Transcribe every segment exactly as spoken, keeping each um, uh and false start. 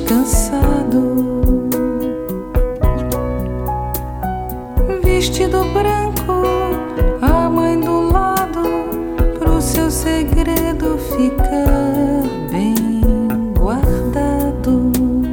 descansado, vestido branco, a mãe do lado, pro seu segredo ficar bem guardado,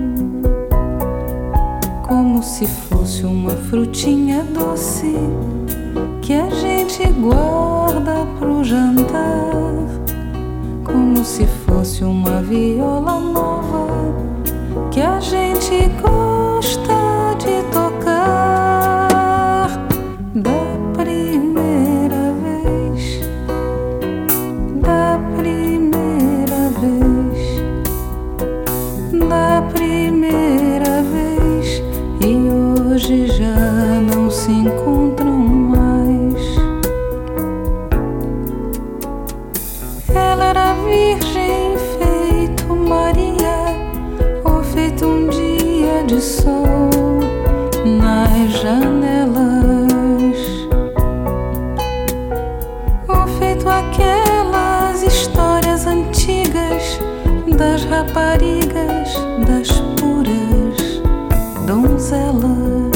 como se fosse uma frutinha doce que a gente guarda pro jantar, como se fosse uma viola nova que a gente gosta de tocar. Da primeira vez, da primeira vez, da primeira vez, e hoje já não se encontram mais. Ela era virgem, feito Maria, ou feito um dia de sol nas janelas, ou feito aquelas histórias antigas das raparigas, das puras donzelas,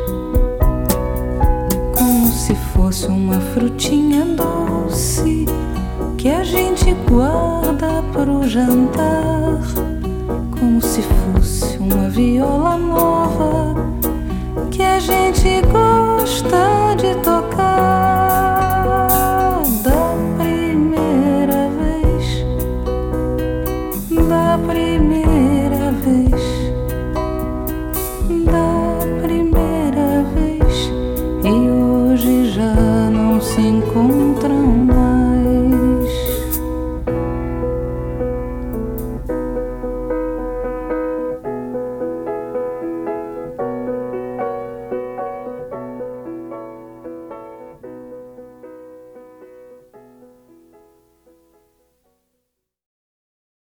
como se fosse uma frutinha doce que a gente guarda pro jantar, como se fosse uma viola nova que a gente gosta de tocar. Da primeira vez, da primeira vez, da primeira vez, e hoje já não se encontra